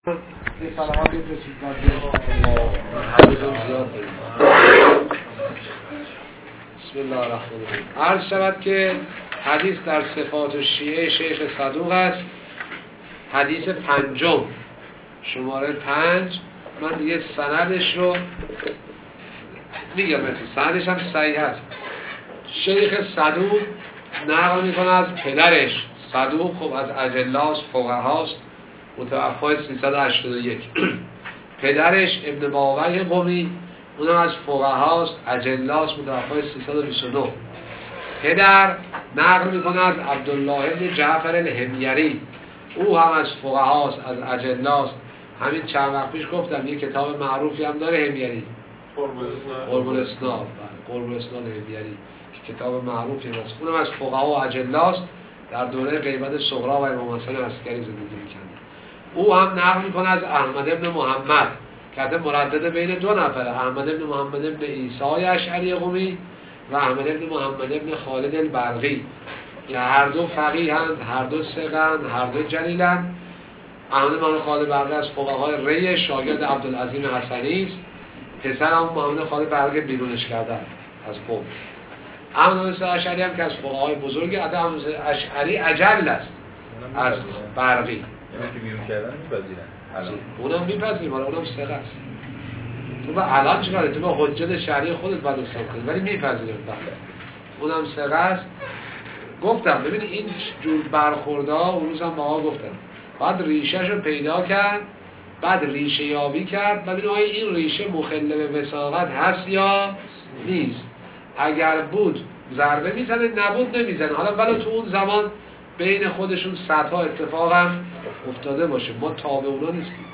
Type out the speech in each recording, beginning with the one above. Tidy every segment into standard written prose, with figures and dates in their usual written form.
سلامات بفرستید بسم الله الرحمن الرحیم. عرض شود که حدیث در صفات شیعه شیخ صدوق است، حدیث پنجم شماره 5. من دیگه سندش رو میگم، سندش هم صحیح است. شیخ صدوق نقل میکنه از پدرش. صدوق خب از اجلاس فقهاست، متوفای 381. پدرش ابن باوی قمی، اونم از فقهاست، اجلاس، متوفای 329. پدر نقل میکنه از عبدالله بن جعفر الحمیری، او هم از فقهاست، از اجلاس. همین چند وقت پیش گفتم یه کتاب معروفی هم داره حمیری، قرب الاسناد حمیری، که کتاب معروفی هست. اونم از فقها و اجلاس، در دوره غیبت صغرا و امام حسن عسکری زندگی میکنه. او هم نقل میکنه از احمد ابن محمد که مردد بین دو نفره، احمد ابن محمد ابن عیسی اشعری قمی و احمد ابن محمد ابن خالد البرقی، که هر دو فقیه هستند، هر دو ثقه‌اند، هر دو جلیلند. احمد محمد خالد البرقی از فقهای ری، شاگرد عبدالعظیم حسنی است. پسر هم محمد خالد البرقی بیرونش کرده از قوم. احمد اشعری هم که از فقهای بزرگ، احمد اشعری اجل است از برقی. که بیرون کردن میپذیرن، اونم میپذیرن، اونم ثقه است. تو با الان چیکاره؟ تو با حجت شرعی خودت باید استفاده کنی، ولی میپذیرن. اونم ثقه است. گفتم ببین این جور برخوردها اون روز هم با آقا گفتم، بعد ریشه‌ش رو پیدا کرد، بعد ریشه یابی کرد، ببین آیا این ریشه مخل به وساقت هست یا نیست. اگر بود ضربه میزنه، نبود نمیزنه. حالا ولی تو اون زمان بین خودشون صدها اتفاق هم افتاده باشه، ما تابع اونا نیستیم.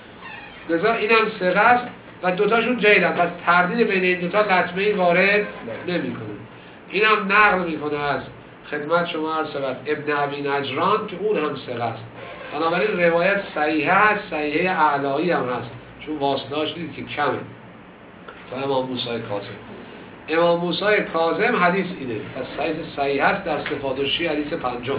لذا اینم ثقه است و دوتاشون جیدن، پس تردید بین این دوتا لطمه‌ای وارد نمی‌کنه. اینم نقل میکنه از خدمت شما عرض شود ابن ابی نجران که اون هم ثقه است. بنابراین روایت صحیحه است، صحیحه اعلایی هم هست، چون واسطه‌اش دید که کمه. تا امام موسی کاظم. امام موسی کاظم حدیث اینه، پس صحیح است در صفات شیعه حدیث پنجم.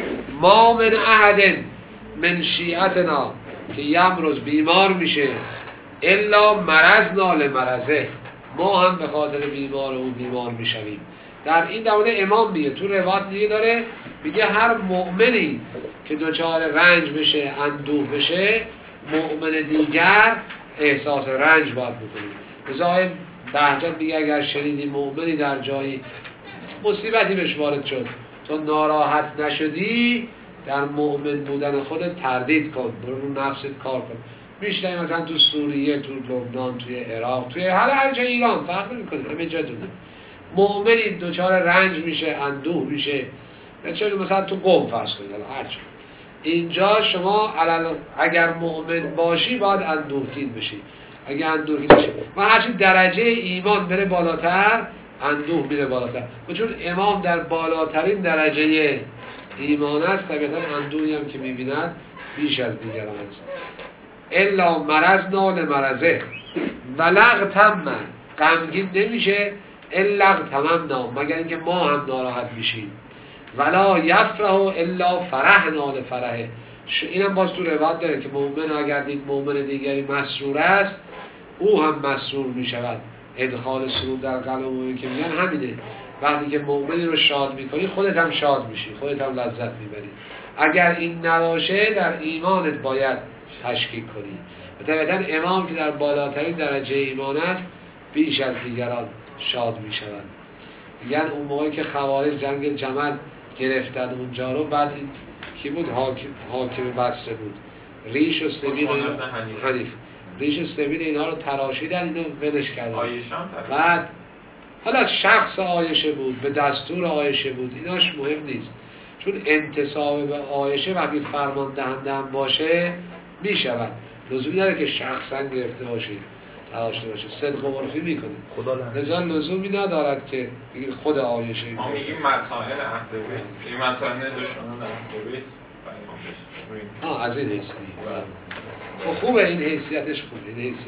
ما من احد من شیعتنا که یمرض بیمار میشه الا مرضنا لمرضه، ما هم به خاطر بیمار او بیمار میشویم. در این دوره امام میگه، تو روایت دیگه داره میگه هر مؤمنی که دچار رنج بشه، اندوه بشه، مؤمن دیگر احساس رنج باید بکنه. بذاریم بهجت میگه اگر شنیدی مؤمنی در جایی مصیبتی بهش وارد شد، تو ناراحت نشدی، در مؤمن بودن خودت تردید کن، برو رو نفست کار کن. میشنی مثلا تو سوریه، تو لبنان، توی عراق، توی هر جای ایران فرق نمیکنه، همه جا دونه مؤمنی دچار رنج میشه، اندوه میشه، مثلا تو قم فرض کنید، هر جا اینجا شما اگر مؤمن باشی باید اندوهگین بشی. اگه اندوهگین بشی و هرچی درجه ایمان بره بالاتر، اندوه میره بالاتر. و چون امام در بالاترین درجه ایمان است، طبیعتا اندوهی هم که میبیند بیش از دیگران است. الا مرضنا لمرضه ولغ تم، غمگین نمیشه الا تمامنا، مگر اینکه ما هم ناراحت میشیم. ولا یفرح الا فرحنا لفرحه. اینم باز تو روایت داره که مؤمن اگر دید مؤمن دیگری مسرور است، او هم مسرور میشود. ادخال سرور در قلب مؤمن که میگن همینه، وقتی که مؤمنی رو شاد میکنی خودت هم شاد میشی، خودت هم لذت میبری. اگر این نباشه در ایمانت باید تشکیک کنی. و طبعا امام که در بالاترین درجه ایمان است بیش از دیگران شاد میشود. میگن اون موقعی که خوارج جنگ جمل گرفتن اونجا رو، بعد این کی بود؟ حاکم بصره بود. ریش و سبیل حنیف، ریش و سبیل اینا رو تراشیدن، اینو ولش کردن. بعد حالا شخص عایشه بود، به دستور عایشه بود، ایناش مهم نیست، چون انتساب به عایشه وقتی فرمان دهنده هم باشه میشود. لزومی نداره که شخصا گرفته باشه، تراشته باشه، صدق و عرفی میکنه. لذا لزومی ندارد که بگید خود عایشه. ما میگیم مسائل اهل بیت، این مسائل دشمنان اهل بیت. از این حیثیت خوبه، این حیثیتش خوبه، این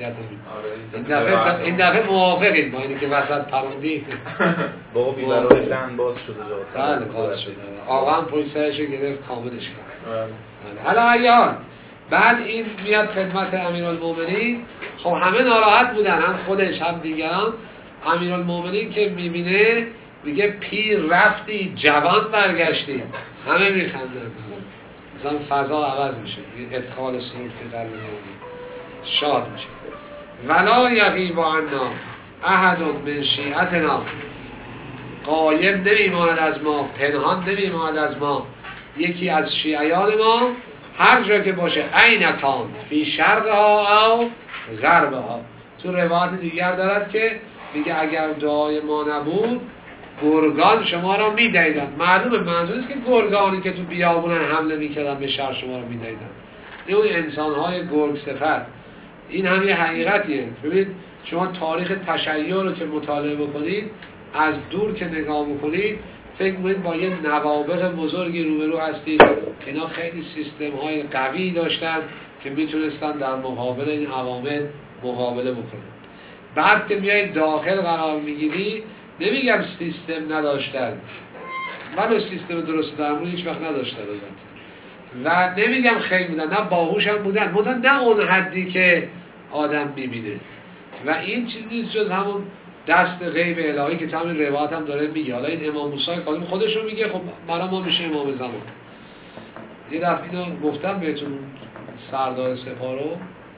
حیثیت این دفعه موافقید با اینی که وسط پروندی بابا بیبرای لحن باز شده جا. بله باز شده، آقا هم پشت سرش گرفت کاملش کرد. حالا ایان بعد این میاد خدمت امیرالمومنین. خب همه ناراحت بودن، هم خودش هم دیگران. امیرالمومنین که میبینه میگه پیر رفتی جوان برگشتی. همه میخندن، مثلا فضا عوض میشه، ادخال سرور فی قلب المومنین، شاد میشه. ولا یغیب عنا احد من شیعتنا، غایب نمیماند از ما، پنهان نمیماند از ما یکی از شیعیان ما، هر جا که باشه، اینکان فی شرقها او غربها. تو روایت دیگر دارد که میگه اگر دعای ما نبود گرگان شما را میدیدن. معلومه منظور است که گرگانی که تو بیابونن حمله میکردن به شهر شما را میدیدن، این اون انسانهای گرگ صفت. این هم یه حقیقتیه. ببینید شما تاریخ تشیع رو که مطالعه بکنید، از دور که نگاه بکنید، فکر می‌کنید با یه نوابغ بزرگی روبرو هستید. اینا خیلی سیستم های قوی داشتن که میتونستن در مقابل این عوامل مقابله بکنن. بعد که میایید داخل قرار میگیری، نمیگم سیستم نداشتن، ولو سیستم درست درمون هیچ وقت نداشتن و نمیگم خیلی بودن، نه باهوش هم بودن نه اون حدی که آدم میبینه. و این چیز نیست جز همون دست غیب الهی که همین روایت هم داره میگه. حالا این امام موسی کاظم خودش رو میگه، خب برای ما میشه امام زمان. یه دفعه اینو گفتم بهتون، سردار سپاه رو،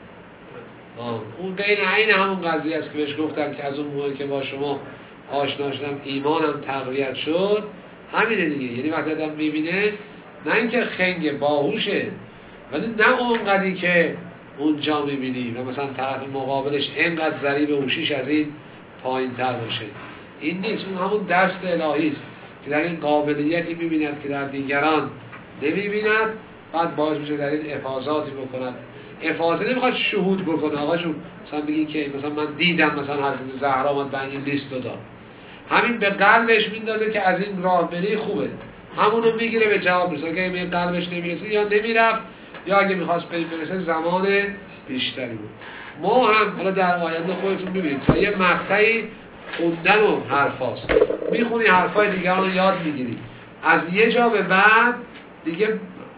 اون بین عین همون قضیه است که بهش گفتم که از اون موقعی که با شما آشنا شدم ایمانم تقویت شد. همینه دیگه، یعنی وقتی آدم میبینه، نه اینکه خنگ باهوشه، ولی نه اونقدری که اونجا میبینی و مثلا طرف مقابلش اینقدر ضریب هوشیش از این پایین تر باشه. این نیست، اون همون دست الهی است که در این قابلیتی میبیند که در دیگران نمیبیند، بعد باعث میشه در این افاضاتی بکند. افاضه نمیخواد شهود بکنه آقا جون، مثلا بگی که مثلا من دیدم مثلا حضرت زهرا اومد به این لیست رو داد، همین به قلبش میندازه که از این راه بری خوبه، همونو میگیره به جواب میرسه. اگه به قلبش نمیرسه یا نمیرفت، یا اگه میخواست برسه زمان بیشتری بود. ما هم حالا در آینده خودتون ببینید تا یه مقطعی خوندن و حرفاست، میخونی حرفای دیگران رو یاد میگیری، از یه جا به بعد دیگه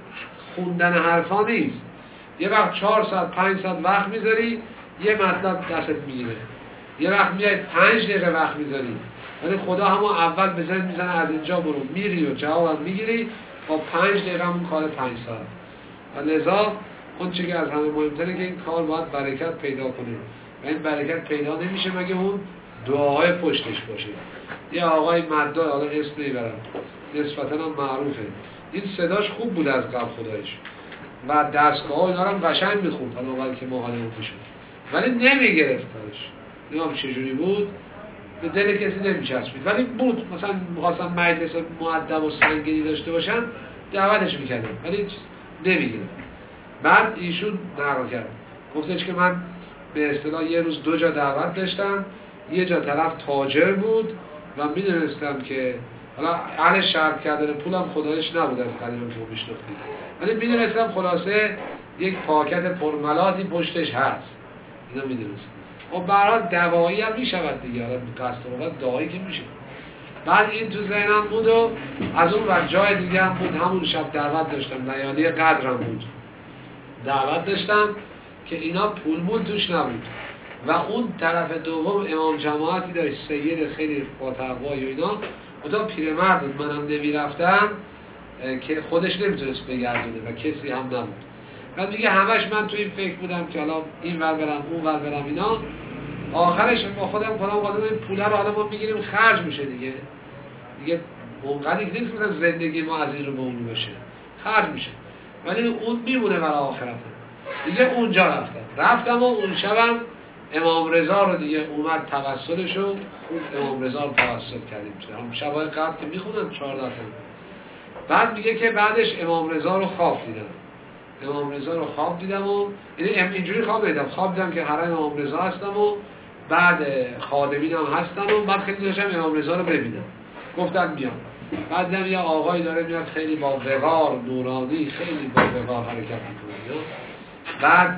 خوندن حرفا نیست. یه وقت 4 ساعت 5 ساعت وقت میذاری یه مطلب دستت میگیره، یه وقت میای 5 دقیقه وقت میذاری، ولی خدا همون اول بزنید میزنه از اینجا برو، میری و جواب میگیری با 5 دقیقه همون کار 5 ساعت. و لذا اون چیزی که از همه مهمتره که این کار باید برکت پیدا کنه و این برکت پیدا نمیشه مگه اون دعاهای پشتش باشه. یه آقای مدار، حالا اسم نمیبرم، نسبتا هم معروفه، این صداش خوب بود از قبل خدایش و دستگاه ها اینا رو هم قشنگ میخوند، حالا اول که ما حالا میشون، ولی نمیگرفتش، نمیم چجوری بود به دل کسی نمیچسبید، ولی بود مثلا میخواستن مجلس مؤدب و سنگینی داشته باشن دعوتش میکردن، ولی نمیگرفت. بعد ایشون نقل کرد، گفتش که من به اصطلاح یه روز 2 جا دعوت داشتم، یه جا طرف تاجر بود و میدونستم که حالا اهل شرط کردن پولم خدایش نبود از قدیم که میشناختید، ولی میدونستم خلاصه یک پاکت پرملاتی پشتش هست، اینا میدونستم. خب برای دوایی هم میشود دیگه، حالا قصد وقت دعایی که میشه. بعد این تو ذهنم بود و از اون وقت جای دیگه هم بود، همون شب دعوت داشتم، لیالی قدرم بود، دعوت داشتم که اینا پول مول توش نبود و اون طرف دوم امام جماعتی داشت، سید خیلی با تقوایی و اینا، خدا پیرمرد بود، منم نمیرفتم که خودش نمیتونست بگردونه و کسی هم نبود. بعد دیگه همش من تو این فکر بودم که حالا این ور برم اون ور برم اینا. آخرش با خودم این پوله رو حالا ما میگیریم خرج میشه دیگه اونقدر نیست که زندگی ما از این رو به اون بشه، خرج میشه، ولی اون میمونه برای آخرت. دیگه اونجا رفتم و اون شبم امام رضا رو دیگه اومد توسلشو، خوب امام رضا رو توسل کردیم. هم شبای قبل که میخونن 14 تا. بعد میگه که بعدش امام رضا رو خواب دیدم و اینجوری خواب دیدم که حرم امام رضا هستم و بعد خادمین هم هستن و بعد خیلی داشتم امام رضا رو ببینم، گفتن میام. بعد دیدم یه آقایی داره میاد خیلی با وقار نورانی، خیلی با وقار حرکت میکنه. بعد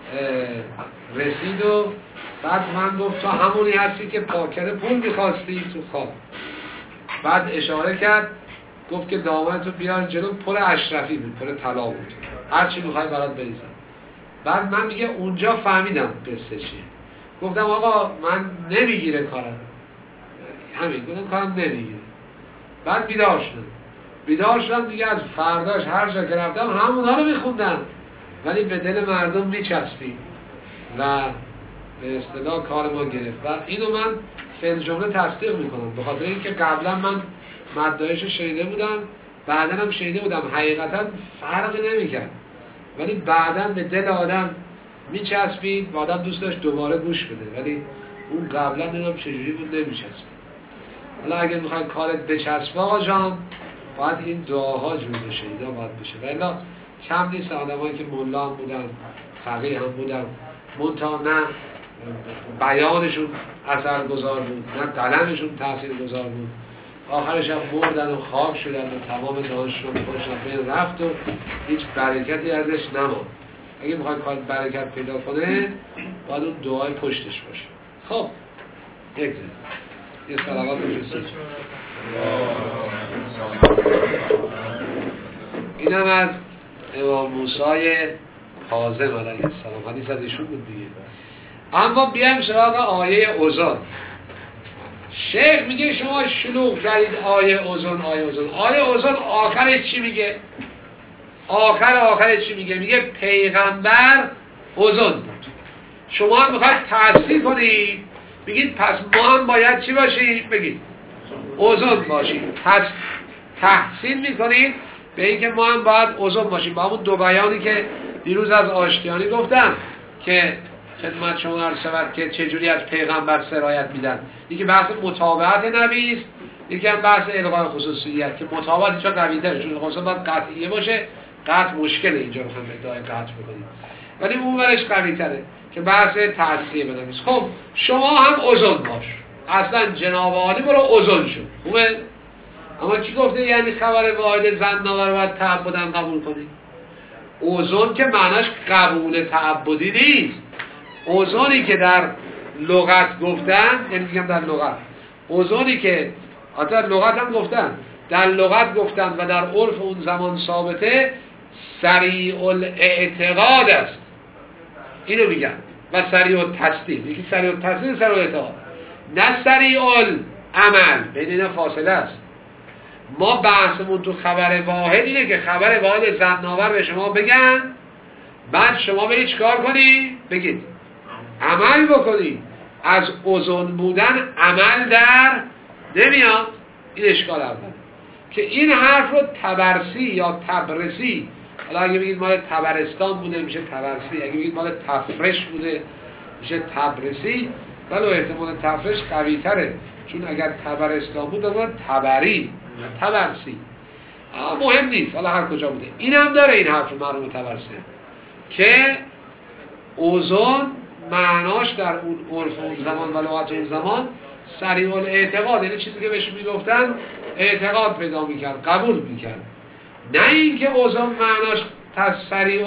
رسید و بعد من گفت تو همونی هستی که پاکت پول میخواستی تو خواب. بعد اشاره کرد گفت که دامنتو بیار جلو، پر اشرفی بود، پر طلا بود، هر چی میخوای برات بریزم. بعد من میگه اونجا فهمیدم قصه چیه. گفتم آقا من نمیگیره کارم، همین گفتم کارم نمیگیره. بعد بیدار شدم دیگه. از فرداش هر جا که رفتم همونها رو میخوندم، ولی به دل مردم میچسبید و به اصطلاح کار ما گرفت. و اینو من فعل جمله تصدیق میکنم، به خاطر اینکه قبلا من مدارش شنیده بودم، بعدا هم شنیده بودم، حقیقتا فرقی نمیکرد، ولی بعدا به دل آدم میچسبید و آدم دوست داشت دوباره گوش بده، ولی اون قبلا نمیدونم چجوری بود نمیچسبید. حالا اگه میخواید کارت بچسبه آقا جان، باید این دعاها جور بشه، اینا باید بشه. ولی کم نیست آدمایی که ملا هم بودن، فقیه هم بودن، منتها نه بیانشون اثرگذار بود، نه قلمشون تاثیرگذار بود، آخرش هم مردن و خاک شدن و تمام دانششون خودشون بین رفت و هیچ برکتی ازش نماند. اگه میخواید کار برکت پیدا کنه باید اون دعای پشتش باشه. خب یک یه صلوات بفرستید. اینم از امام موسی کاظم علیه السلام، حدیث از ایشون بود دیگه. اما بیایم سراغ آیه اوزان. شیخ میگه شما شلوغ کردید آیه اوزان. آیه اوزان آخرش چی میگه؟ آخرش چی میگه؟ میگه پیغمبر اوزان بود. شما هم میخواید تحصیل کنید، بگید پس ما هم باید چی باشیم؟ بگید اوزان باشیم. پس تحصیل میکنید به اینکه ما هم باید اوزان باشیم. با همون دو بیانی که دیروز از آشتیانی گفتم که خدمت شما عرض شود که چجوری از پیغمبر سرایت میدن. یکی بحث متابعت نبی است، یکی هم بحث الغای خصوصیت که متابعت اینجا قوی‌تره، چون خصوصا باید قطعیه باشه. قطع مشکله اینجا بخوام ادعای قطع بکنیم، ولی اون ورش قوی‌تره که بحث تعصیه بنویس. خب شما هم اوزان باش، اصلا جناب عالی برو اوزان شو. خوبه؟ اما کی گفته یعنی خبر واحد زن‌آور رو باید تعبداً قبول کنید؟ اوزان که معناش قبول تعبدی نیست. اوزانی که در لغت گفتن، یعنی میگم در لغت، اوزانی که حتی لغت هم گفتن، در لغت گفتن و در عرف اون زمان ثابته، سریع الاعتقاد است، اینو میگن، و سریع التصدیق. یکی سریع التصدیق، سریع الاعتقاد، نه سریع العمل. بین اینا فاصله است. ما بحثمون تو خبر واحد اینه که خبر واحد زن‌آور به شما بگن، بعد شما برید چیکار کنی؟ بگید عمل بکنی. از اوزان بودن عمل در نمیاد. این اشکال اول که این حرف رو تبرسی یا تبرسی، حالا اگه بگید مال تبرستان بوده میشه تبرسی، اگه بگید مال تفرش بوده میشه تبرسی، ولی احتمال تفرش قوی تره، چون اگر تبرستان بود اما تبری تبرسی مهم نیست، حالا هر کجا بوده. این هم داره این حرف مرحوم تبرسی که اوزان معناش در اون عرف اون زمان و لغت اون زمان سریع الاعتقاد، یعنی چیزی که بهش میگفتن اعتقاد پیدا میکرد، قبول میکرد، نه اینکه اوزان معناش سریع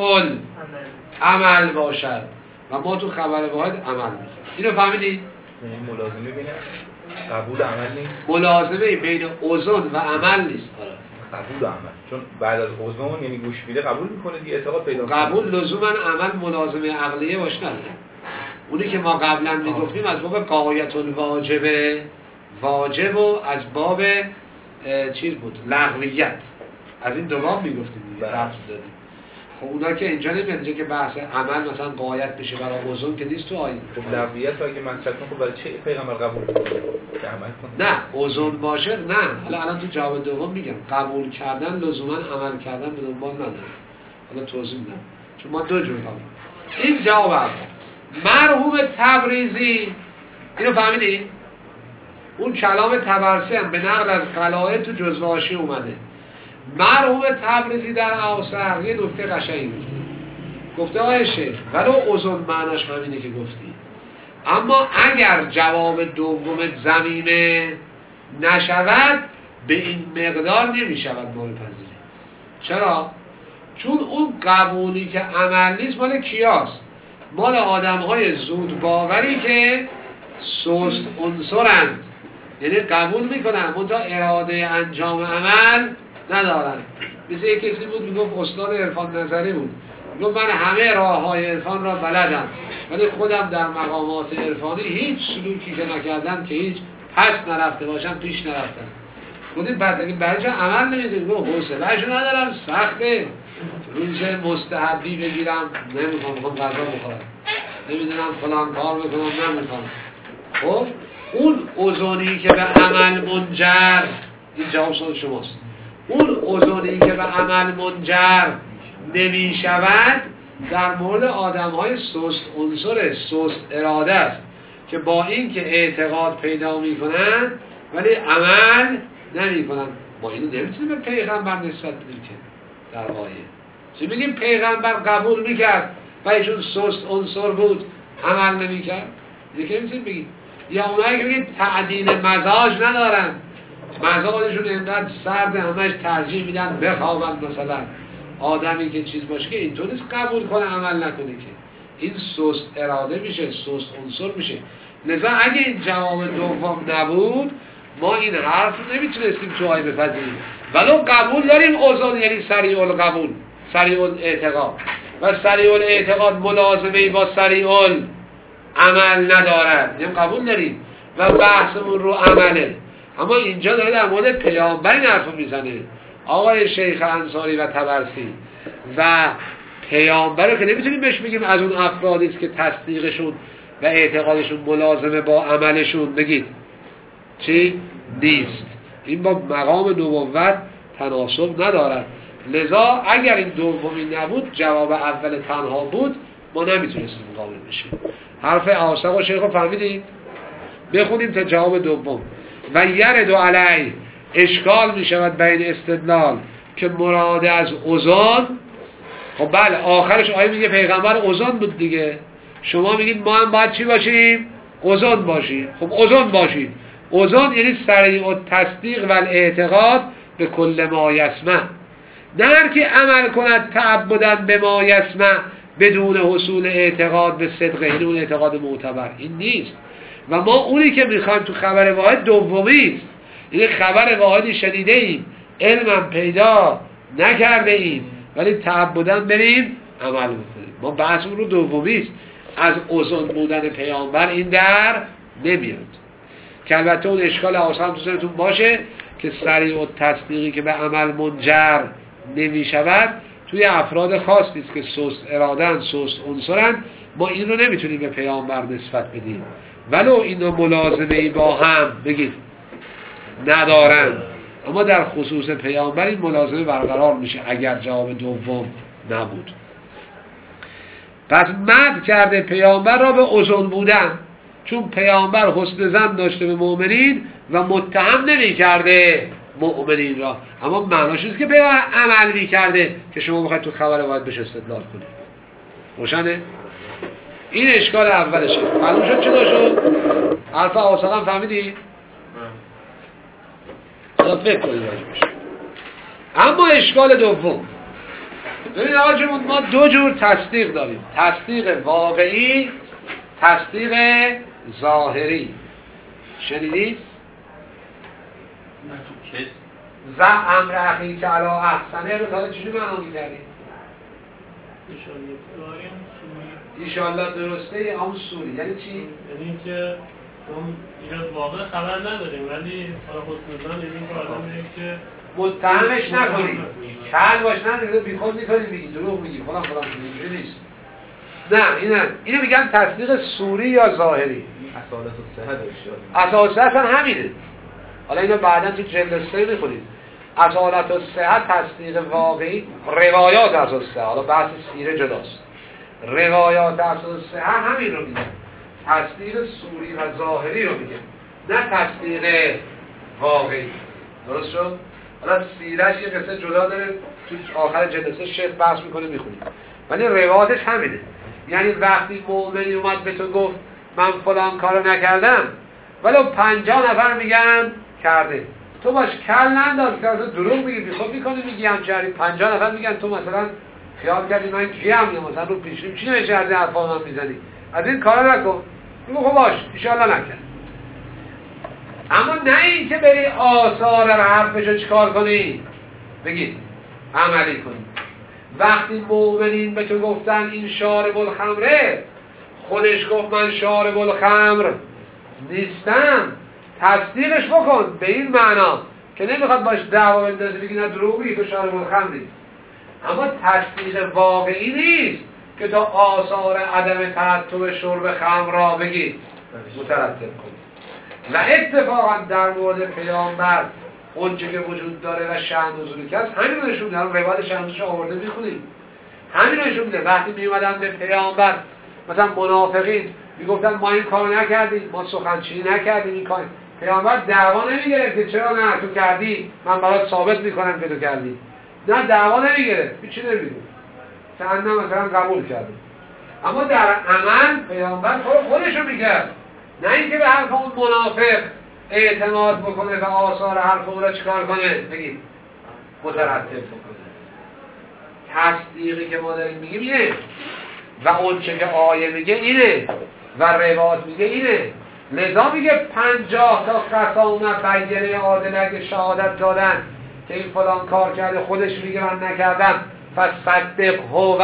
عمل باشد. و ما تو خبر واحد عمل میخوایم. اینو فهمیدید؟ ملازمه بین قبول عمل نیست، ملازمه بین اوزان و عمل نیست. قبول عمل، چون بعد از اوزان یعنی گوش میده قبول میکنه دیگه، اعتقاد پیدا میکنه. قبول لزوما عمل ملازمه عقلیه باشه نداره. اونی که ما قبلا میگفتیم از باب غایت الواجبه، واجب و از باب چیز بود لغویت، از این دو باب میگفتیم رفت دادیم. خب اونا که اینجا نمیاد، اینجا که بحث عمل مثلا غایت بشه برای اوزان که نیست تو آیین. خب لغویت اگه مطرح کنه خب برای چه پیغمبر قبول کنه که عمل کنه؟ نه اوزان باشه نه. حالا الان تو جواب دوم میگم قبول کردن لزوما عمل کردن به دنبال نداره. حالا توضیح میدم چون ما دو جور قبول. این جواب اول. مرحوم تبریزی اینو فهمیدی؟ اون کلام تبرسی هم به نقل از قلائد تو جزوه حاشیه اومده. مرحوم تبریزی در اوسق یه نکته قشنگی گفته آقای شیخ ولو اوزان معناش همینه که گفتی، اما اگر جواب دومت ضمیمه نشود به این مقدار نمیشود مورد پذیری. چرا؟ چون اون قبولی که عمل نیست مال کیاست؟ مال آدم های زود باوری که سست عنصرند، یعنی قبول میکنن منتها اراده انجام عمل ندارن. مثل یک کسی بود میگفت استاد عرفان نظری بود، گفت من همه راه های عرفان را بلدم ولی خودم در مقامات عرفانی هیچ سلوکی که نکردم که هیچ پس نرفته باشم پیش نرفتم. گفتیم بعد چه عمل نمیدیم؟ گفت حوصله‌اش ندارم، سخته، روز مستحبی بگیرم نمیخوام، میخوام غذا بخورم، نمیدونم فلان کار بکنم نمیخوام. خب اون اوزانی که به عمل منجر، این جواب سوال شماست، اون اوزانی که به عمل منجر نمی شود در مورد آدم های سست عنصر، سست اراده است که با این که اعتقاد پیدا می کنند ولی عمل نمی کنند. ما اینو نمیتونیم به پیغمبر نسبت بدیم که در واقع چی بگیم پیغمبر قبول میکرد و ایشون سست عنصر بود عمل نمی کرد؟ دیگه نمیتونیم بگیم. یا اونایی که بگیم تعدیل مزاج ندارن، مزاجشون اینقدر سرد همش ترجیح میدن بخوابن، مثلا آدمی که چیز باشه که اینطور نیست قبول کنه عمل نکنه که این سست اراده میشه، سست عنصر میشه. لذا اگه این جواب دوم نبود ما این حرف نمیتونستیم تو آیه بپذیریم. ولو قبول داریم اوزان یعنی سریع القبول، سریع الاعتقاد و سریع الاعتقاد ملازمه با سریع عمل ندارد، این قبول داریم و بحثمون رو عمله. اما اینجا داره در مورد پیامبر این حرف میزنه، آقای شیخ انصاری و طبرسی، و پیامبر رو که نمیتونیم بهش بگیم از اون افرادی است که تصدیقشون و اعتقادشون ملازمه با عملشون بگید چی؟ نیست. این با مقام نبوت تناسب ندارد. لذا اگر این دومی نبود جواب اول تنها بود ما نمیتونستیم قابل بشیم. حرف عاشق و شیخ رو فهمیدید؟ بخونیم تا جواب دوم. و یرد علی اشکال می شود بین استدلال که مراد از اوزان، خب بله آخرش آیه میگه پیغمبر اوزان بود دیگه، شما میگید ما هم باید چی باشیم؟ اوزان باشیم. خب اوزان باشیم. اوزان یعنی سریع التصدیق و الاعتقاد به کل ما یسمع، نه هر کی عمل کند تعبداً به ما یسمع بدون حصول اعتقاد به صدق، این اون اعتقاد معتبر این نیست. و ما اونی که میخوایم تو خبر واحد دومی است، این خبر واحدی شنیده ایم، علمم پیدا نکرده ایم ولی تعبداً بریم عمل بکنیم. ما بحثمون رو دومی است، از اوزان بودن پیامبر این در نمیاد. که البته اون اشکال آسان تو ذهنتون باشه که سریع التصدیقی که به عمل منجر نمی شود توی افراد خاصی است که سست ارادن، سست عنصرن، ما این رو نمیتونیم به پیامبر نسبت بدیم ولو اینا ملازمه‌ای با هم بگید ندارن، اما در خصوص پیامبر این ملازمه برقرار میشه اگر جواب دوم نبود. پس مد کرده پیامبر را به اوزان بودن، چون پیامبر حسن ظن داشته به مؤمنین و متهم نمی کرده مؤمنین را، اما معناش نیست که پیامبر عمل می کرده که شما بخواید تو خبر باید بهش استدلال کنید. روشنه؟ این اشکال اولشه. معلوم شد چه شد؟ حرف آسان فهمیدی؟ حالا فکر کنید راجبش. اما اشکال دوم، ببینید آقا جمعون، ما دو جور تصدیق داریم، تصدیق واقعی، تصدیق ظاهری. شنیدید؟ امر اخی که علا احسنه رو تا چجوری معنا می‌کردید؟ ایشالله درسته همون سوری. یعنی چی؟ یعنی که اون ایراد واقع خبر نداریم ولی حالا خصوصا این که آدم میگه که متهمش نکنید، کل باش ندید، بیخود میکنید میگید دروغ میگید فلان اینجوری نیست. نه اینو میگن تصدیق سوری یا ظاهری. اصالت الصحه داشته. اصالت الصحه همینه. حالا اینو بعدا تو جلد 3 میخونید. اصالت الصحه تصدیق واقعی، روایات از الصحه، حالا بحث سیره جداست. روایات از الصحه همین رو میگن، تصدیق سوری و ظاهری رو میگن، نه تصدیق واقعی. درست شد؟ حالا سیرش یه قصه جدا داره، تو آخر جلد 3 شیخ بحث میکنه میخونید، ولی روایاتش همینه. یعنی وقتی مؤمنی اومد به تو گفت من فلان کارو نکردم ولو 50 نفر میگن کرده، تو باش کل ننداز که از دروغ میگی، بیخود میکنی میگی همچنین 50 نفر میگن تو مثلا خیال کردی من کیم یا مثلا رو پیشیم چی نمیشه از این حرفا من میزنی، از این کارا نکن. میگه خب باش ان نکن. اما نه این که بری آثار حرفشو چیکار کنی بگید عملی کنی. وقتی مؤمنین به تو گفتن این شارب الخمره، خودش گفت من شارب الخمر نیستم، تصدیقش بکن به این معنا که نمیخواد باش دعوا بندازی بگی نه دروغی تو شارب الخمر نیست، اما تصدیق واقعی نیست که تو آثار عدم ترتب شرب خمر را بگی مترتب کنی. و اتفاقا در مورد پیامبر اونچه که وجود داره و شأن نزولی که هست همین رو نشون میده. روایت شأن نزولش آورده میخونیم، همین رو نشون میده. وقتی میومدن به پیامبر مثلا منافقین میگفتن ما این کار نکردیم، ما سخنچینی نکردیم، این کار، پیامبر دعوا نمیگرفت که چرا نه تو کردی، من برات ثابت میکنم که تو کردی، نه دعوا نمیگرفت، هیچی نمیگه، چند مثلا قبول کرده. اما در عمل پیامبر خودشو میکرد، نه اینکه به حرف اون منافق اعتماد بکنه و آثار حرف اون را چیکار کنه، بگید مترتب بکنه. تصدیقی که ما داریم میگیم اینه و اون چه که آیه میگه اینه و روایت میگه اینه. لذا میگه 50 تا قسامت بینه عادل اگه شهادت دادن که این فلان کار کرده، خودش میگه من نکردم، فصدقه و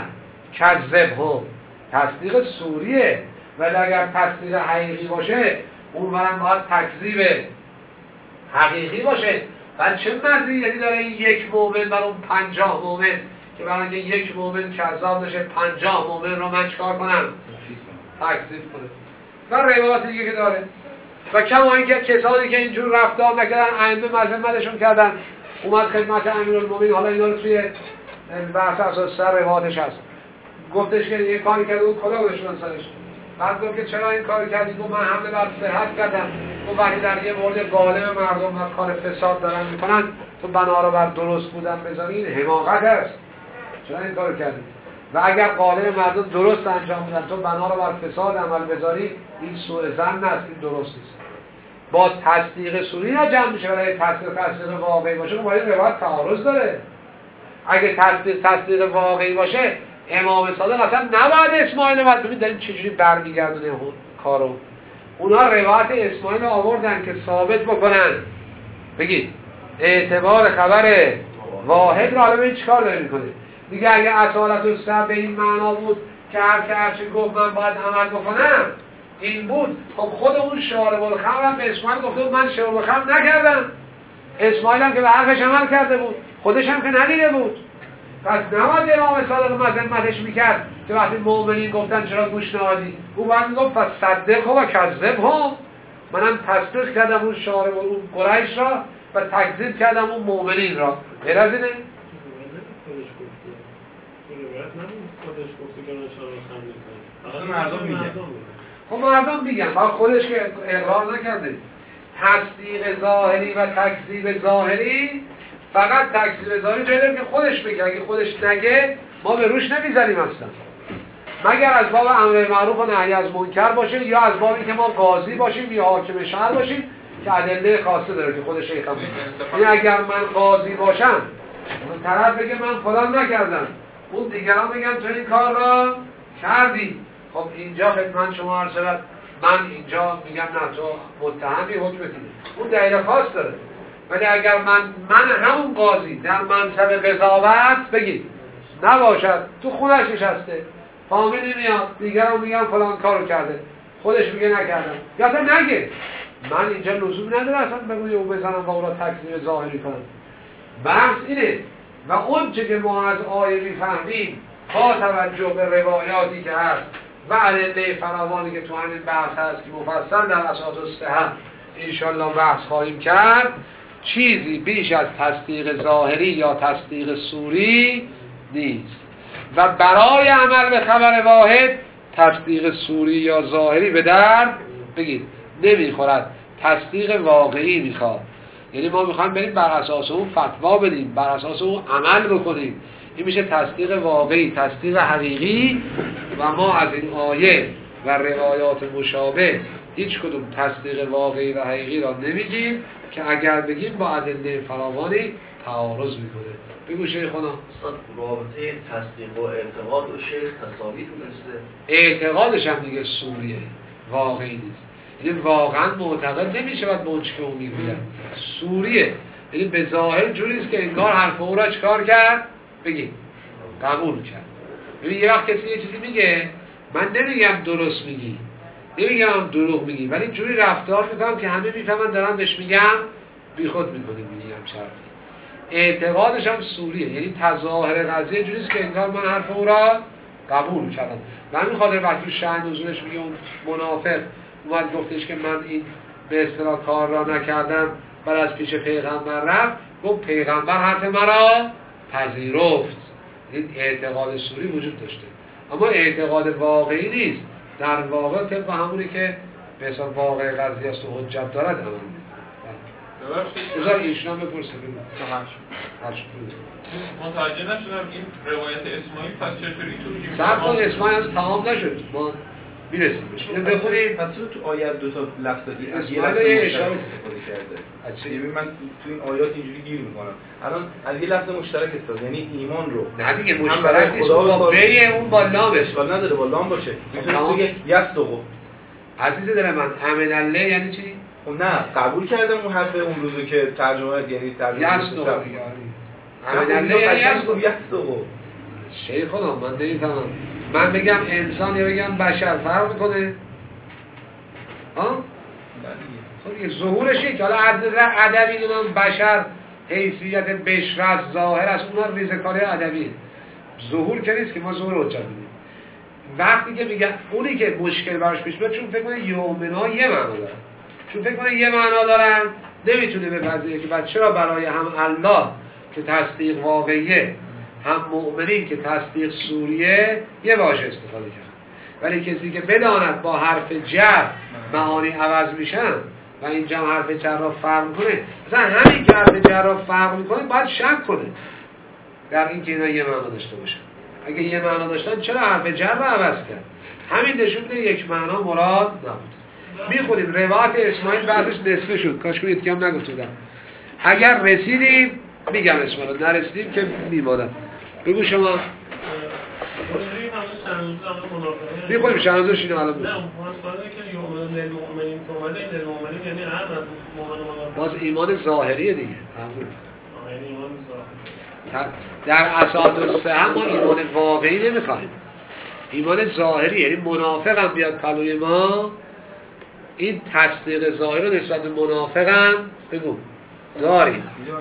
کذبه. تصدیق سوریه، ولی اگر تصدیق حقیقی باشه اون برم باید تکذیب حقیقی باشه. و چه مزیتی داره این یک مومن بر اون 50 مومن که برای اینکه یک مومن کذاب بشه 50 مومن رو من چکار کنم؟ تکذیب کنم. و روایات دیگه که داره. و کما اینکه کسانی که اینجور رفتار نکردن ائمه مذمتشون کردن، اومد خدمت امیرالمومنین، حالا اینا رو توی بحث اساس سر روایتش هست، گفتش که یه کاری کرده اون کلا بشون سرش، بعد گفت که چرا این کار کردی؟ گفت من حمله بر صحت کردم. گفت وقتی در یه مورد غالب مردم و کار فساد دارن میکنن تو بنا رو بر درست بودن بذاری، این حماقت است، چرا این کار کردی؟ و اگر غالب مردم درست انجام میدن تو بنا رو بر فساد عمل بذاری، این سوء ظن است، این درست نیست. با تصدیق سوری نه جمع میشه، ولی تصدیق واقعی باشه با این روایت تعارض داره. اگه تصدیق واقعی باشه امام صادق اصلا نباید اسماعیل اومد. ببین داریم چجوری برمیگردونه کارو. اونا روایت اسماعیل رو آوردن که ثابت بکنن، بگید اعتبار خبر واحد رو. حالا ببین چیکار داره میکنه. دیگه اگه اصالت السبب به این معنا بود که هر چی گفت من باید عمل بکنم این بود، خب خود اون شارب الخمر هم به اسماعیل گفته بود من شارب الخمر نکردم، اسماعیل هم که به حرفش عمل کرده بود، خودش هم که ندیده بود. پس نماز امام صادق مذمتش میکرد که وقتی مؤمنین گفتن چرا گوش نهادی، او باید میگفت پس صدقه و کذب هم، منم تصدیق کردم اون شارب اون قریش را و تکذیب کردم اون مؤمنین را. غیر از اینه؟ خودش گفته که من شارب خمر میکنم، مردم میگن. خب مردم میگن، با خودش که اقرار نکرده. تصدیق ظاهری و تکذیب ظاهری، فقط تکذیب ظاهری جایی داره که خودش بگه. اگه خودش نگه ما به روش نمیذاریم اصلا، مگر از باب امر معروف و نهی از منکر باشه یا از بابی که ما قاضی باشیم یا حاکم شهر باشیم که ادله خاصه داره که خودش شیخ هم بگه. یعنی اگر من قاضی باشم اون طرف بگه من فلان نکردم، اون دیگران بگن تو این کار را کردی، خب اینجا خدمت شما عرض شود من اینجا میگم نه تو متهمی حکمتی، اون دلیل خاص داره. ولی اگر من همون قاضی در منصب قضاوت بگید نباشد، تو خونش نشسته فامیلی میاد دیگران میگن فلان کارو کرده، خودش میگه نکردم، یا اصلا نگه، من اینجا لزوم نداره اصلا بگوی او بزنم و او را تکذیب ظاهری کنم. بحث اینه. و اون چه که ما از آیه میفهمیم با توجه به روایاتی که هست و ادله فراوانی که تو همین بحث هست که مفصل در اساس الصحه انشالله بحث خواهیم کرد، چیزی بیش از تصدیق ظاهری یا تصدیق سوری نیست. و برای عمل به خبر واحد تصدیق سوری یا ظاهری به درد بگید نمیخورد، تصدیق واقعی میخواد. یعنی ما میخوایم بریم بر اساس اون فتوا بدیم، بر اساس اون عمل بکنیم. این میشه تصدیق واقعی، تصدیق حقیقی. و ما از این آیه و روایات مشابه هیچ کدوم تصدیق واقعی و حقیقی را نمیگیم که اگر بگیم با ادله فراوانی تعارض میکنه. بگو شیخونا. رابطه تصدیق و اعتقاد و شیخ تساوی تونسته؟ اعتقادش هم دیگه سوریه، واقعی نیست. یعنی واقعا معتقد نمیشه باید اون که اون میگوید سوریه. یعنی به ظاهر جوریست که انگار حرف او را چکار کرد؟ بگیم قبول کرد. ببین یه وقت کسی یه چیزی میگه، من نمیگم درست میگی، نمیگم دروغ میگی، ولی جوری رفتار میکنم که همه میفهمن دارم بهش میگم بیخود میکنیم، میگم شرطی. اعتقادش هم سوریه، یعنی تظاهر قضیه جوریست که انگار من حرف او را قبول کردم. و همین خاطر وقتی شأن نزولش میگه اون منافق اومد گفتش که من این به اصطلاح کار را نکردم، بعد از پیش پیغمبر رفت، گفت پیغمبر حرف مرا پذیرفت. این اعتقاد سوری وجود داشته، اما اعتقاد واقعی نیست. در واقع طبق همونی که به حساب واقع قضیه است و حجت دارد عمل می‌کنه. بذار ایشون هم بپرسه بگو. متوجه نشدم این روایت اسماعیل پس چطوری تو صرف کن اسماعیل از تمام نشد، ما میرسیم بهش. اینو بخونیم. پس تو آیت دو تا لفظ دادی از یه اسماعیل لفظ یه مشترک اشاره استفاده کرده. اچھا ببین من تو این آیات اینجوری گیر میکنم. الان از یه لفظ مشترک استفاده، یعنی ایمان رو نه دیگه هم مشترک برای نیست، خدا با و بی اون با لامش اشکال نداره با لام باشه. تمام. میتونی بگی یصدقو. عزیز دل من امن الله یعنی چی؟ خب نه قبول کردم اون حرف اون روزو که ترجمه یعنی ترجمه یصدقو دیگه. امن الله یعنی یصدقو. شیخ خدا من نمی‌فهمم. من بگم انسان یا بگم بشر فرق میکنه؟ ها؟ خب دیگه ظهورش که حالا ادبی دونم بشر حیثیت بشر ظاهر است، اونها ریزکاری ادبی. ظهور که نیست که ما ظهور حجت میدیم. وقتی که میگن اونی که مشکل براش پیش میاد چون فکر کنه یومنا یه معنا دارن، چون فکر کنه یه معنا دارن نمیتونه بپذیره که بعد چرا برای هم الله که تصدیق واقعیه، هم مؤمنین که تصدیق سوریه یه واژه استفاده کرد. ولی کسی که بداند با حرف جر معانی عوض میشن و اینجا حرف جر را فرق میکنه، مثلا همین که حرف جر را فرق میکنه باید شک کنه در این که اینا یه معنا داشته باشن. اگه یه معنا داشتن چرا حرف جر را عوض کرد؟ همین نشون میده یک معنا مراد نبود. میخونیم روایت اسماعیل بعدش نصفه شد، کاش که یکی هم نگفته بودم. اگر رسیدیم میگم اسماعیل، نرسیدیم که میمادم. بگو شما میخونیم شنازش اینو الان بگو. باز ایمان ظاهریه دیگه. در اساس صحه ما ایمان واقعی نمیخوایم، ایمان ظاهری، یعنی منافق هم بیاد پلوی ما این تصدیق ظاهر رو نسبت به منافق هم بگو داریم،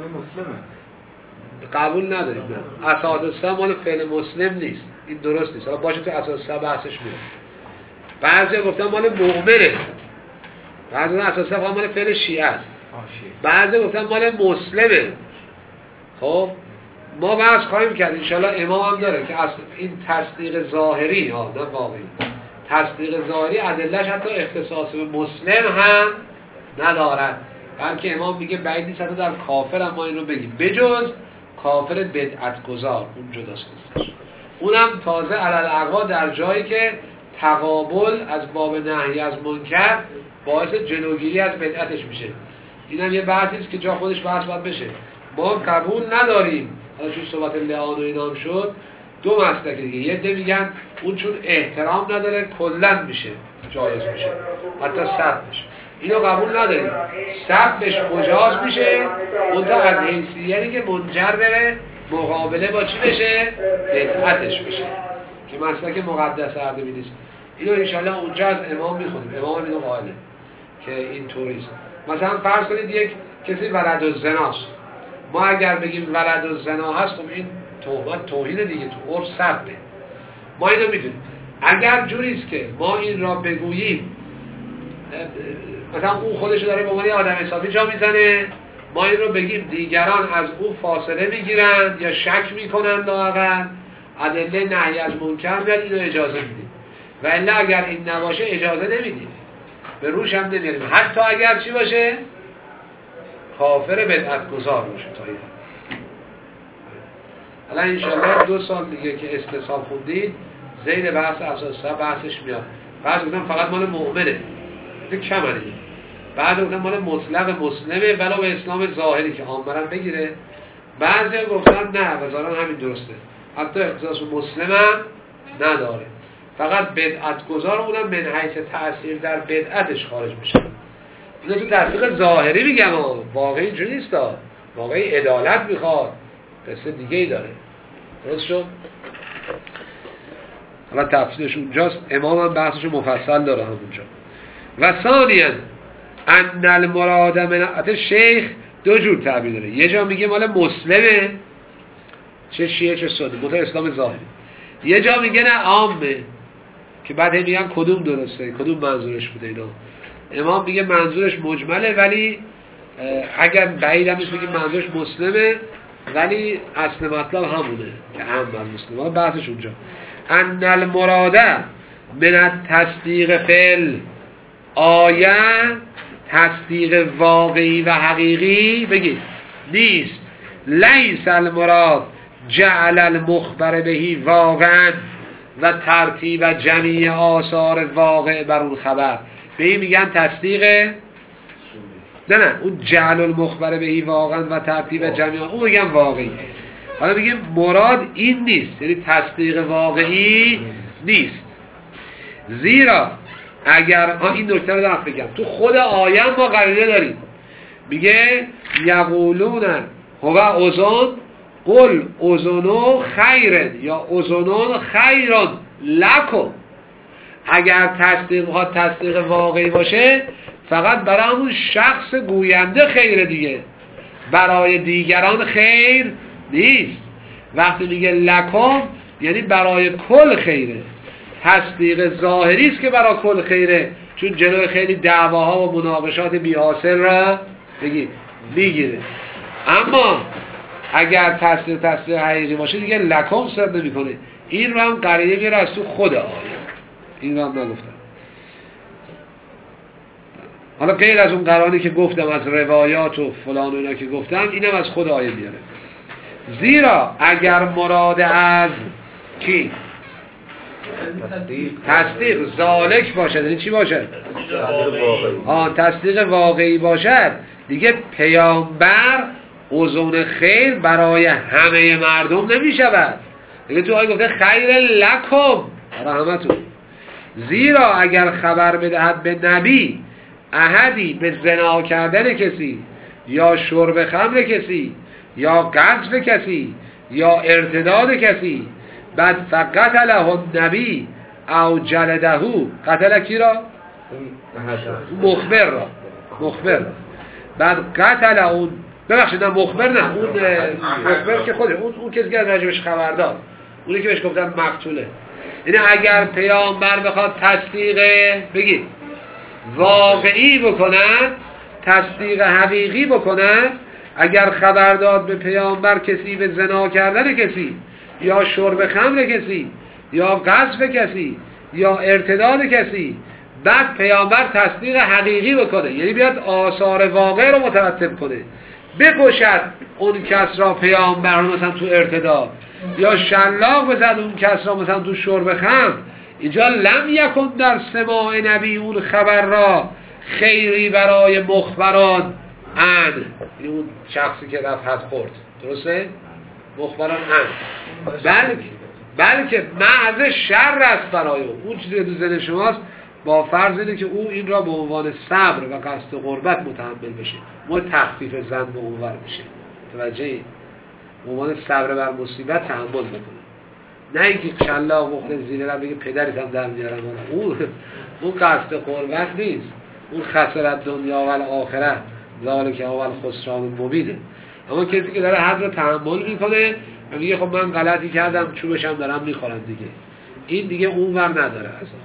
قبول نداریم. نه اساس صحه مال فعل مسلم نیست، این درست نیست. حالا باشه تو اساس صحه بحثش میاد. بعضی گفتن مال مؤمنه، بعضی اساس صحه مال فعل شیعه است، بعضی گفتن مال مسلمه. خب ما بحث خواهیم کرد انشالله، امام هم داره که این تصدیق ظاهری ها نه واقعی، تصدیق ظاهری ادله‌اش حتی اختصاص به مسلم هم ندارد، بلکه امام میگه بعید نیست حتی در کافر هم ما این رو بگیم، بجز کافر بدعت گذار اون جداست، اونم تازه علل اقوا در جایی که تقابل از باب نهی از منکر باعث جلوگیری از بدعتش میشه. اینم یه بحثی است که جا خودش بحث باید بشه. ما قبول نداریم، حالا چون صحبت لعان و اینام شد دو مسلک دیگه، یه ده میگن اون چون احترام نداره کلن میشه جایز میشه حتی سب میشه، اینو قبول نداریم، سبش مجاز میشه منتها از حیثیتی که منجر به مقابله با چی بشه؟ بدعتش بشه که مسلک مقدس اردبیلی نیست. اینو انشالله اونجا از امام میخونیم، امام اینو قائله که این طوریست. مثلا فرض کنید یک کسی ولد الزناست، ما اگر بگیم ولد الزنا هست خب این تهمت توهین دیگه، تو عرف سبه، ما اینو میدونیم. اگر جوریست که ما این را بگوییم مثلا اون خودشو داره به عنوان آدم حسابی جا میزنه، ما این رو بگیم دیگران از او فاصله میگیرن یا شک میکنن لااقل ادله نهی از منکر میاد، اینو اجازه میدیم، و الا اگر این نباشه اجازه نمیدیم، به روش هم نمیاریم، حتی اگر چی باشه؟ کافر بدعت گذار باشه تا این. حالا انشاءالله 2 سال دیگه که استصحاب خوندید زیر بحث اساسا بحثش میاد. بعد گفتم فقط مال مؤمنه، این کم انید. بعد گفتم مال مطلق مسلمه ولو به اسلام ظاهری که عامرا بگیره. بعضی گفتن نه بذارن همین درسته، حتی اختصاص مسلم هم نداره، فقط بدعت گذار اونم من حیث تأثیر در بدعتش خارج میشه. اینو تو تصدیق ظاهری میگم، واقعی اینجوری نیست، واقعی عدالت میخواد، قصه دیگه ای داره. درست شد؟ حالا تفصیلش اونجاست، امام هم بحثش مفصل داره همونجا. و ثانیاً ان المراد من شیخ دو جور تعبیر داره، یه جا میگه مال مسلمه، چه شیعه چه سنی، متأ اسلام ظاهری، یه جا میگه نه عامه، که بعد میگن کدوم درسته کدوم منظورش بوده اینا. امام میگه منظورش مجمله، ولی اگر بعید هم نیست بگیم منظورش مسلمه، ولی اصل مطلب همونه که عام از مسلمان. بحثش اونجا ان المراد من التصدیق فعل آیه تصدیق واقعی و حقیقی بگید نیست. لیس المراد جعل المخبر بهی واقعا و ترتیب جمیع آثار واقع بر اون خبر، به این میگن تصدیق نه اون جعل المخبر بهی واقعا و ترتیب جمیع اون میگن واقعی. حالا میگیم مراد این نیست، یعنی تصدیق واقعی نیست. زیرا اگر این نکته رو دارم بگم، تو خود آیه ما قرینه داریم، میگه یقولون هو اذن قل اذن خیر یا اذن خیر لکم. اگر تصدیق واقعی باشه فقط برای همون شخص گوینده خیره دیگه، برای دیگران خیر نیست. وقتی میگه لکم یعنی برای کل خیره. تصدیق ظاهری است که برای کل خیره، چون جلوی خیلی دعواها و مناقشات بی‌حاصل را میگیره. اما اگر تصدیق حقیقی باشه دیگه لکم صرف نمیکنه. این رو هم قرینه میاره از تو خود آیه، این رو هم نگفتم. حالا غیر از اون قرانی که گفتم از روایات و فلان و اینا که گفتم، اینم از خود آیه میاره. زیرا اگر مراد از کی تصدیق ذالک باشد، این چی باشد؟ تصدیق واقعی باشد، دیگه پیامبر اذن خیر برای همه مردم نمی شود. دیگه تو آیه گفته خیر لکم برای همتون. زیرا اگر خبر بدهد به نبی احدی به زنا کردن کسی یا شرب خمر کسی یا قذف کسی یا ارتداد کسی، بعد فقتله النبی او جلدهو، قتل کی را؟ مخبر را. بعد قتل اون، ببخشید نه مخبر نه، اون مخبر که خوده اون کسی که از راجبش خبر داد، اونی که بهش گفتن مقتوله. یعنی اگر پیامبر بخواد تصدیق بگید واقعی بکند، تصدیق حقیقی بکند، اگر خبر داد به پیامبر کسی به زنا کردن کسی یا شرب خمر کسی یا قذف کسی یا ارتداد کسی، بعد پیامبر تصدیق حقیقی بکنه، یعنی بیاد آثار واقع رو مترتب کنه، بکشد اون کس را پیامبر مثلا تو ارتداد، یا شلاق بزد اون کس را مثلا تو شرب خمر، اینجا لم یکن در سماع نبی اون خبر را خیری برای مخبران ان، اون شخصی که رفت حد خورد، درسته؟ مخبران ان، بلکه محض شر است برای اون چیزی که تو ذهن شماست، با فرض اینه که او این را به عنوان صبر و قصد قربت متحمل بشه، تخفیف زن به عنوان بشه، توجهی؟ به عنوان صبر بر مصیبت تحمل بکنه، نه اینکه شلاق مخته زیر لب بگه پدرت هم در میارم. اون قصد قربت نیست، اون خسارت دنیا و آخرت، ذالک هو الخسران المبین. اما کسی که داره حد رو تحمل میکنه و میگه خب من غلطی کردم چوبشم دارم میخورم دیگه، این دیگه اون ور نداره اصلا.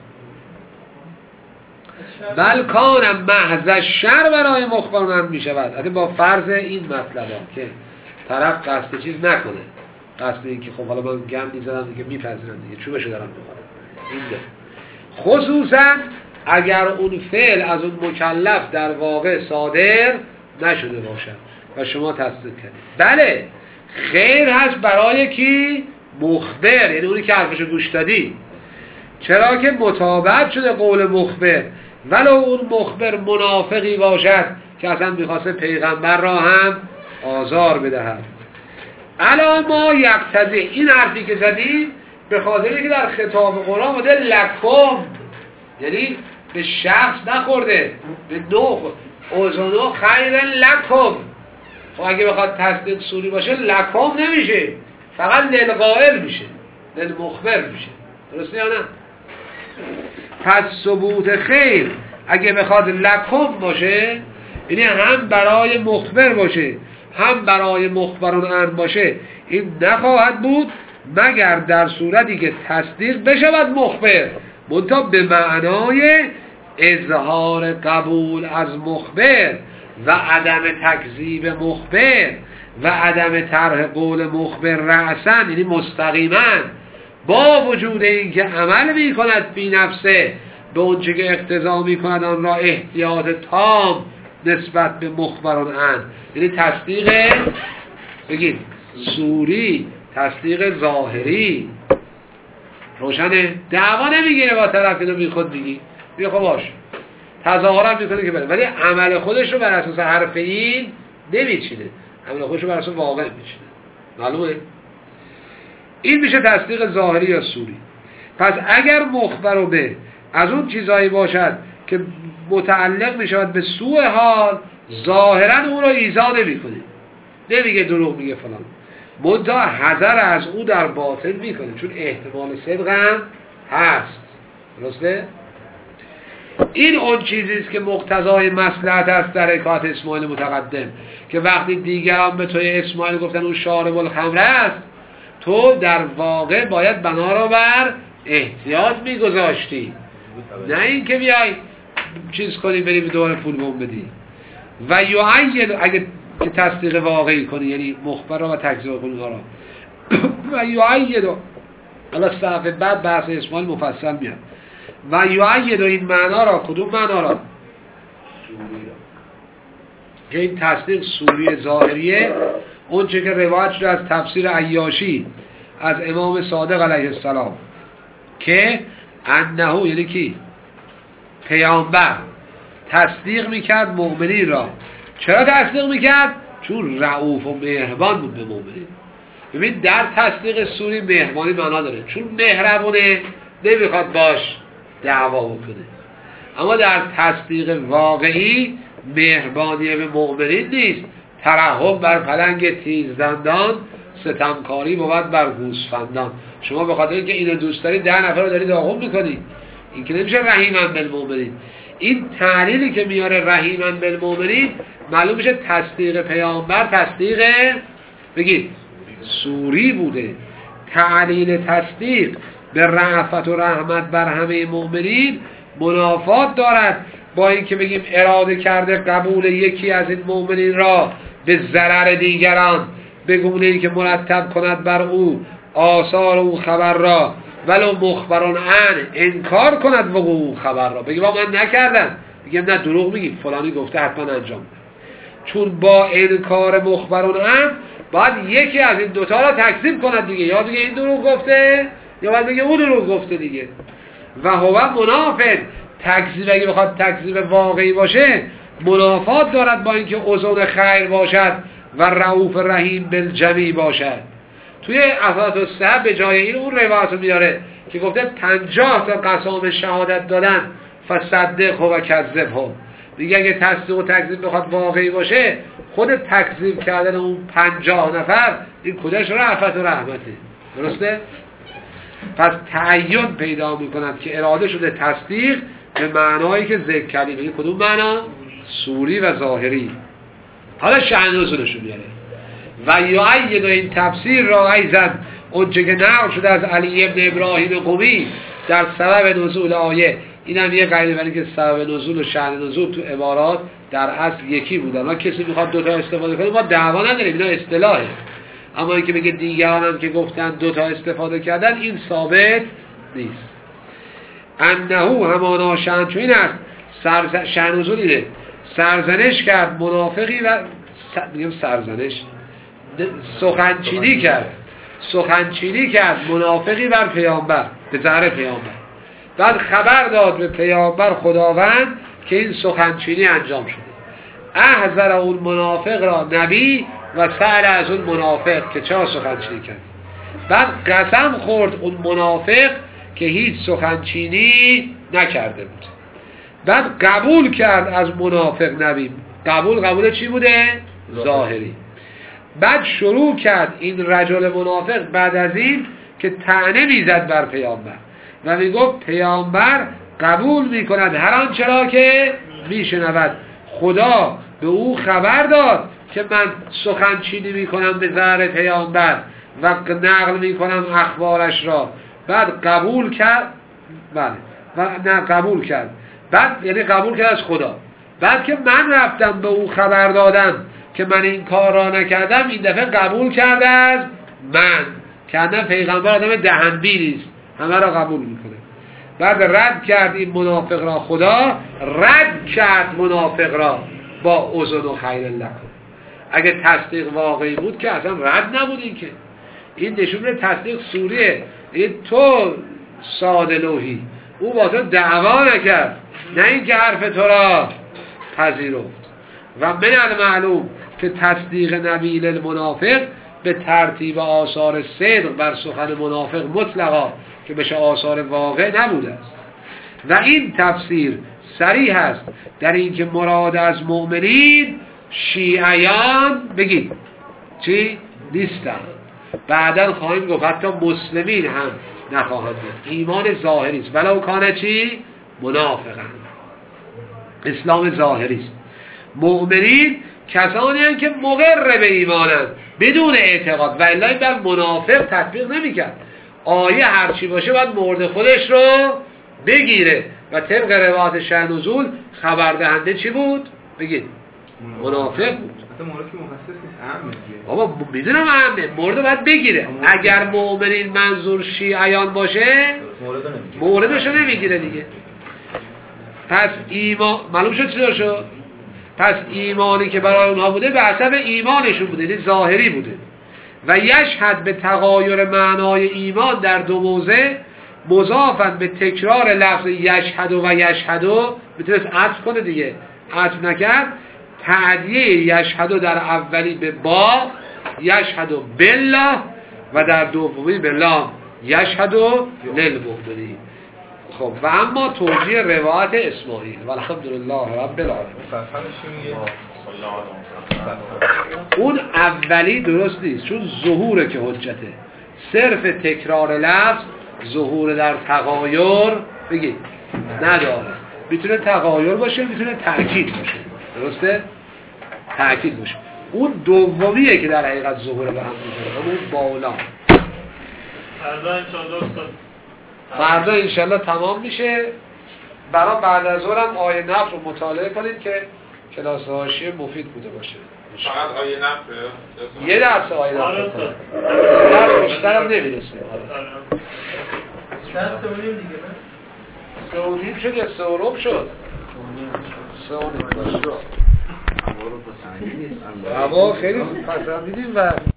بل کانم محض شر برای مخبران می شود، حتی با فرض این مطلب که طرف قصد چیز نکنه، قصد این که خب حالا من گم میزدم دیگه میپذیرم دیگه چوبشو دارم میخورم، این ده. خصوصا اگر اون فعل از اون مکلف در واقع صادر نشده باشد و شما تصدیق کنید. بله خیر هست برای کی؟ مخبر، یعنی اونی که حرفشو گوش دادی، چرا که مطابقت شده قول مخبر، ولو اون مخبر منافقی باشد که اصلا میخواسته پیغمبر را هم آزار بدهد. الا ما یقتضی، این حرفی که زدی به خاطری که در خطاب قرآن بوده لکم، یعنی به شخص نخورده، به نوع اذنو خیر لکم. و اگه بخواد تصدیق سوری باشه لکم نمیشه، فقط للقائل میشه، للمخبر میشه. درسته یا نه؟ پس ثبوت خیر اگه بخواد لکم باشه، یعنی هم برای مخبر باشه هم برای مخبرون عنه باشه، این نخواهد بود مگر در صورتی که تصدیق بشود مخبر، منتها به معنای اظهار قبول از مخبر و عدم تکذیب مخبر و عدم طرح قول مخبر رأساً، یعنی مستقیما، با وجود اینکه عمل می کند فی نفسه به اونچه که اقتضا می کند آن را احتیاط تام نسبت به مخبران عنه، یعنی تصدیق بگید صوری، تصدیق ظاهری. روشنه؟ دعوا نمیگیره با طرف اینو بی خود بگی بیا خب باش تظاهرم میکنه که بله، ولی عمل خودش رو بر اساس حرف این نمیچینه، عمل خودش رو بر اساس واقع میچینه. معلومه؟ این میشه تصدیق ظاهری یا صوری. پس اگر مخبر به از اون چیزایی باشد که متعلق میشود به سوء حال، ظاهرا اون رو ایذا نمیکنه، نمیگه دروغ میگه فلان، منتها حذر از او در باطن میکنه، چون احتمال صدق هم هست. درسته؟ این اون چیزیست که مقتضای مصلحت است در حکایت اسماعیل متقدم، که وقتی دیگران به توی اسماعیل گفتن اون شارب الخمر است، تو در واقع باید بنا را بر احتیاط میگذاشتی، نه این که بیای چیز کنی بری به دور پول بوم بدی. و یعید اگه که تصدیق واقعی کنی، یعنی مخبر را و تکذیب کنی را. و یعید حالا صفحه بعد بحث اسماعیل مفصل میاد. و یعید این معنا را، کدوم معنا را؟ سوری را که این تصدیق سوری ظاهریه، اون چه که روایت شده از تفسیر عیاشی از امام صادق علیه السلام که انه، یعنی کی؟ پیامبر تصدیق میکرد مؤمنین را. چرا تصدیق میکرد؟ چون رؤوف و مهربان بود به مؤمنین. ببین در تصدیق سوری مهربانی معنا داره، چون مهربونه نمیخواد باش دعوا بکنه. اما در تصدیق واقعی مهربانی به مؤمنین نیست، ترحم بر پلنگ تیزدندان، ستمکاری بود بر گوسفندان. شما به خاطر اینکه اینو دوست دارید 10 نفر رو دارید آغم میکنید، این که نمیشه رحیمن بالمؤمنین. این تعلیلی که میاره رحیمن بالمؤمنین، معلوم میشه تصدیق پیامبر تصدیق بگید سوری بوده. تعلیل تصدیق به رأفت و رحمت بر همه مؤمنین منافات دارد با اینکه بگیم اراده کرده قبول یکی از این مؤمنین را به ضرر دیگران، به گونه‌ای که مرتب کند بر او آثار او خبر را، ولو مخبران عنه انکار کند وقوع او خبر را. بگیم من نکردم، بگیم نه دروغ میگی، فلانی گفته حتما انجام ده. چون با انکار مخبران عنه باید یکی از این دوتا را تکذیب کند دیگه، یا بگه این دروغ گفته یا باید بگه اون دروغ گفته دیگه. و هو منافق، تکذیب اگه بخواد تکذیب واقعی باشه منافات دارد با اینکه اذن خیر باشد و رؤوف رحیم بالجمیع باشد. توی افات الصحب به جای این اون روایت رو میاره که گفته 50 تا قسم شهادت دادن فصدق و کذب هم. دیگه اگه تصدیق و تکذیب بخواد واقعی باشه، خود تکذیب کردن اون 50 نفر این کجاش رأفت و رحمته. درسته؟ پس تعین پیدا میکند که اراده شده تصدیق به معنایی که ذکر کردیم. این کدوم معنا؟ سوری و ظاهری. حالا شأن نزولش رو میاره. و یعید این تفسیر را ایزن اونچه که نقل شده از علی ابن ابراهیم قمی در سبب نزول آیه. این هم یه قیده برای که سبب نزول و شأن نزول تو عبارات در اصل یکی بودن. کسی میخواد دوتا استفاده کنه ما دعوا نداریم، اینا اصطلاحه. اما اینکه بگه دیگران هم که گفتن دوتا استفاده کردن این ثابت نیست. انه همانا شأن چون این است شأن نزول اینه سرزنش کرد منافقی و میگم سرزنش سخنچینی کرد منافقی بر پیامبر به ضرر پیامبر. بعد خبر داد به پیامبر خداوند که این سخنچینی انجام شده. احذر اون منافق را نبی و سأل از اون منافق که چرا سخنچینی کرد. بعد قسم خورد اون منافق که هیچ سخنچینی نکرده بود. بعد قبول کرد از منافق نبی. قبول چی بوده؟ ظاهری. بعد شروع کرد این رجل منافق بعد از این که طعنه میزد بر پیامبر. و میگفت پیامبر قبول میکند هر آنچه را که میشنود. خدا به او خبر داد که من سخن چینی میکنم به ظهر پیامبر و نقل میکنم اخبارش را. بعد قبول کرد، بله، و نه قبول کرد، بعد یعنی قبول کرد از خدا. بعد که من رفتم به او خبر دادم که من این کار را نکردم، این دفعه قبول کرده از من. که نه پیغمبر آدم دهنبی نیست، همه را قبول میکنه. بعد رد کرد این منافق را، خدا رد کرد منافق را با اذن و خیر لکم. اگه تصدیق واقعی بود که اصلا رد نبود. این نشون میده تصدیق سوریه. این تو ساده لوحی، او با تو دعوا نکرد، نه اینکه حرف تو را پذیرفت. و من المعلوم که تصدیق نبیل المنافق به ترتیب آثار صدق بر سخن منافق مطلقا که بشه آثار واقع نبوده است. و این تفسیر صریح است در اینکه مراد از مؤمنین شیعیان بگید چی؟ نیستن. بعداً خواهیم گفت حتی مسلمین هم نخواهند بود. ایمان ظاهری است، ولو کانه چی؟ منافقن. اسلام ظاهری است. مؤمنین کسانی هستند که مقر به ایمانند بدون اعتقاد، و الا بر منافق تطبیق نمی‌کرد. آیه هرچی باشه باید مورد خودش رو بگیره و طبق روایت شأن نزول خبر دهنده چی بود؟ بگید منافق بود. مثلا مورد که مخصص نیست، اهمه دیگه. بابا میدونم اهمه، مورد باید بگیره. اگر مؤمنین منظور شیعیان باشه موردشو نمیگیره دیگه. پس ایمان معلوم شد چی شد؟ پس ایمانی که برای اونها بوده به حسب ایمانشون بوده، یعنی ظاهری بوده. و یشهد به تغایر معنای ایمان در دو موضع مضافن به تکرار لفظ یشهد و یشهدو، میتونست عطف کنه دیگه، عطف نکرد. تعدیه یشهدو در اولی به با یشهدو بالله و در دومی به لام یشهدو للمؤمنین. خب و اما توجیه روایت اسماعیل والحمدلله رب العالمین. اون اولی درست نیست چون ظهوره که حجته. صرف تکرار لفظ ظهور در تغایر بگید نداره. میتونه تغایر باشه، میتونه تأکید باشه. درسته؟ تأکید باشه. اون دومیه که در حقیقت ظهور به هم میکنه، همون بالا. فردا انشالله تمام میشه. برای بعد از ظهرم آیه نفر رو مطالعه کنید که کلاس حاشیه مفید بوده باشه. فقط آیه نفره؟ یه درس آیه نفره کنید. درس بیشتر هم نمیرسه. درس سونیم دیگه نه؟ سونیم شد یا سورم شد؟ سونیم شد. هوا خیلی خوب پسندیدیم و